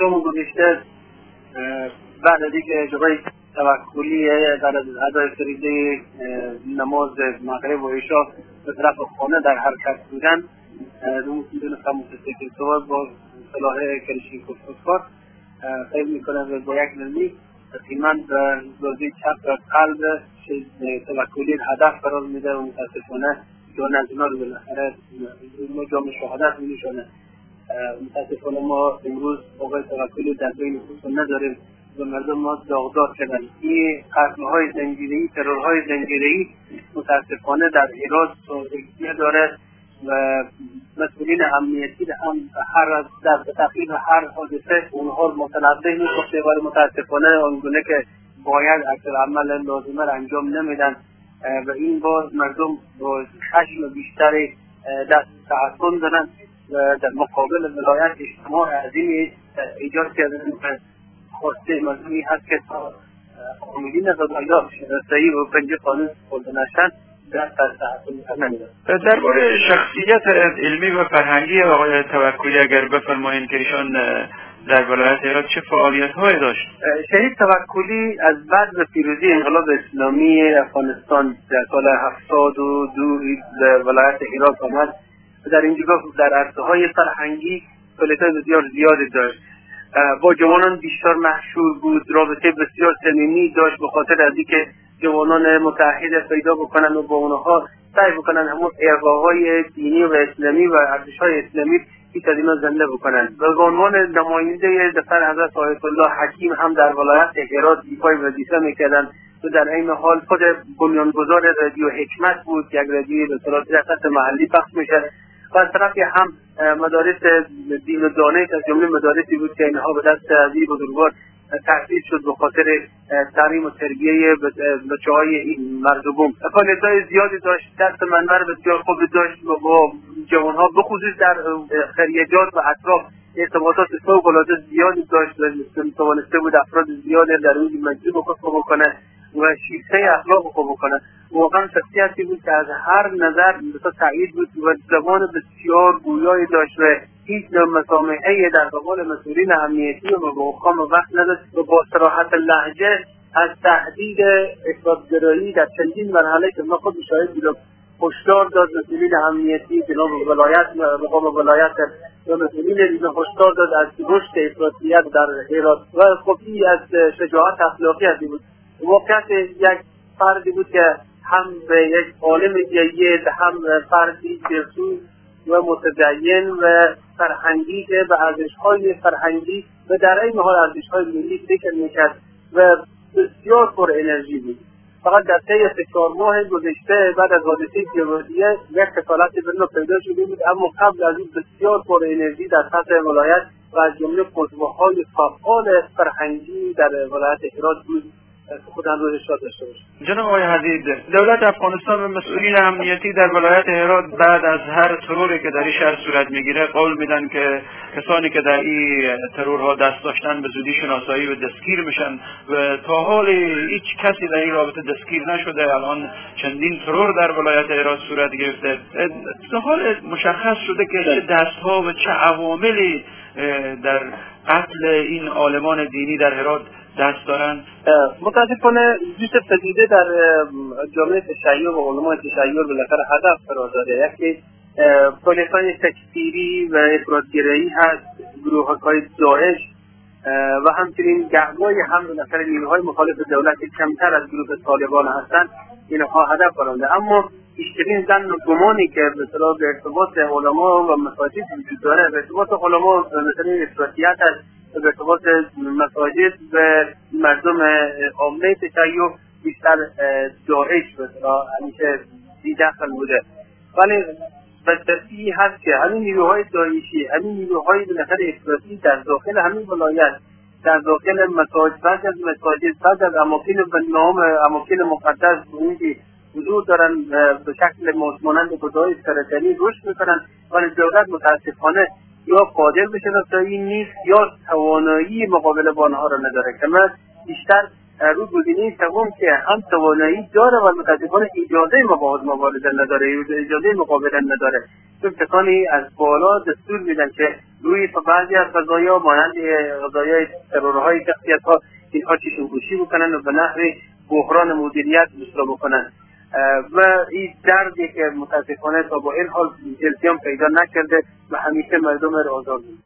شما گذشته بعد از اینکه جبران توکلی بعد از ادای فریضه نماز مغرب و عشا به طرف خانه در حرکت بودن، دونستم متسکر تو با صلاح کلشینکوف خیلی میکنه و با یک نرمی تقریبا در بازی چپ و قلب توکلی هدف قرار میده و متاسفانه جان از اونا رو بالاخره جام شهادت میشونه. متاسفانه ما امروز آقای توکلی در بین خودمون نداریم و مردم ما داغدار شدن. این قتل‌های زنجیره‌ای، ترورهای زنجیره‌ای متاسفانه در هرات توسعه داره و مسئولین امنیتی هم هر در تقریب هر حادثه اونها رو متنبه می‌کنه و متاسفانه آنگونه که باید اکثر عمل لازمه را انجام نمیدن و این باز مردم با خشم بیشتری دست تحصن دارن و در مقابل ولایت اجتماع عظیمی ایجاد کردن. خواسته مردمی هست که تا عاملین قضایی شناسایی و پنج قانون خورده نشن دست از تحصیل نمیدن. درباره شخصیت علمی و فرهنگی آقای توکلی اگر بفرمایید که ایشان در ولایت هرات چه فعالیت‌هایی داشت؟ شهید توکلی از بعد از پیروزی انقلاب اسلامی افغانستان در سال 72 به ولایت هرات آمد و در اینجا در عرصه‌های فرهنگی فعالیت‌های بسیار زیادی داشت. با جوانان بیشتر مشهور بود، رابطه بسیار صمیمی داشت به خاطر از اینکه جوانان متحد پیدا بکنن و با اونها سعی بکنن همون ارقاهای دینی و اسلامی و ارزش‌های اسلامی پیش از اینا زنده بکنن. به عنوان نماینده دفتر حضرت آیت الله حکیم هم در ولایت هرات ایفای وظیفه میکردن و در این حال خود بنیانگذار رادیو حکمت بود که یک رادیو به صورت سطح محلی پخش میشه و از طرفی هم مدارس دین و دانش از جمله مدارسی بود که اینها به دست عزیز بزرگوار تأسیس شد به خاطر تعلیم و تربیه بچه‌های این مردم. فعالیت‌های زیادی داشت، دست منور بسیار خوبی داشت و با جوان‌ها بخصوص در خریجات و اطراف ارتباطات فوق‌العاده زیادی داشت و توانسته بود افراد زیادی در این مجلس بکنه و شیفته اخلاق خوب بکنه. واقعا شخصیتی بود که از هر نظر بسیار تأیید بود و زبان بسیار گویایی داشت و هیچ نوع مسامحه‌ای در قبال مسئولین امنیتی و به حکام وقت نداشت و با صراحت لهجه از تهدید افراط‌گرایی در چندین مرحله که ما خود شاهد بودیم هشدار داد مسئولین امنیتی جناب ولایت مقام ولایت و مسئولین دیگه هشدار داد از رشد افراطیت در هرات و خب این از شجاعت اخلاقی هستی بود. واقعیت یک فردی بود که هم به یک عالم جید، هم فردی جسور و متدین و فرهنگی که به ارزش‌های فرهنگی و در این حال ارزش‌های ملی فکر می‌کرد و بسیار پر انرژی بود. فقط در طی 4 ماه گذشته بعد از حادثه پیروزیه یک کسالت بنا پیدا شده بود، اما قبل از این بسیار پر انرژی در سطح ولایت و از جمله قطب‌های فعال فرهنگی در ولایت هرات بود. خودم رو ارشاد داشته باشه. جناب آقای حدید، دولت افغانستان و مسئولین امنیتی در ولایت هرات بعد از هر تروری که در این شهر صورت میگیره قول میدن که کسانی که در این ترورها دست داشتن به زودی شناسایی و دستگیر میشن و تا حال هیچ کسی در این رابطه دستگیر نشده. الان چندین ترور در ولایت هرات صورت گرفته. تا حال مشخص شده که چه دستها و چه عواملی در قتل این عالمان دینی در هرات دست دارن؟ متاسفانه جوش پدیده در جامعه تشیع و علمای تشیع بالاخره هدف قرار داده. یکی فعالیت‌های تکفیری و افراط‌گرایی هست، گروه‌های داعش و همچنین گهگاهی هم بالاخره نیروهای مخالف دولت کمتر از گروه طالبان هستند. اینها هدف قرار داده. اما بیشترین ظن و گمانی که به اصطلاح به ارتباط علما و مساجد وجود داره، به ارتباط علما مثلا افراطیت است، به ارتباط مساجد و مردم عامه تشیع بیشتر داعش به اصطلاح همیشه بی‌دخل بوده. ولی بدبختی هست که همین نیروهای داعشی، همین نیروهای بالاخره افراطی در داخل همین ولایت، در داخل مساجد، بعضی از مساجد، بعضی از اماکن به نام اماکن مقدس اونجی حضور دارن به شکل مانند خدای سرطانی رشد میکنن، ولی دولت متاسفانه یا قادر به شناسایی نیست یا توانایی مقابله با آنها را نداره که من بیشتر رو گزینه سوم که هم توانایی داره و متاسفانه اجازه مبارزه نداره، اجازه مقابله نداره، چون کسانی از بالا دستور میدن که روی بعضی از قضایا مانند قضایای ترورهای شخصیت‌ها اینها چشم‌پوشی بکنن و به نحو بحران مدیریت اصلاح بکنن و این دردی که متاسفانه تا با این حال التیام پیدا نکرده و همیشه مردم را آزار می‌کنه.